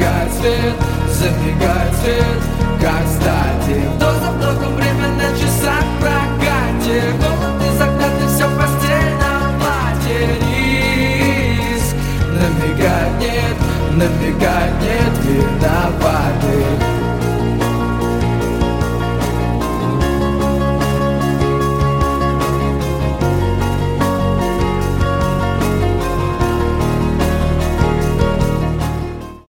замигает свет, замигает свет, как кстати. Вдох за вдохом время на часах в прокате. Голод из окна, ты все в постельном платье. Риск намигает, нет, намигает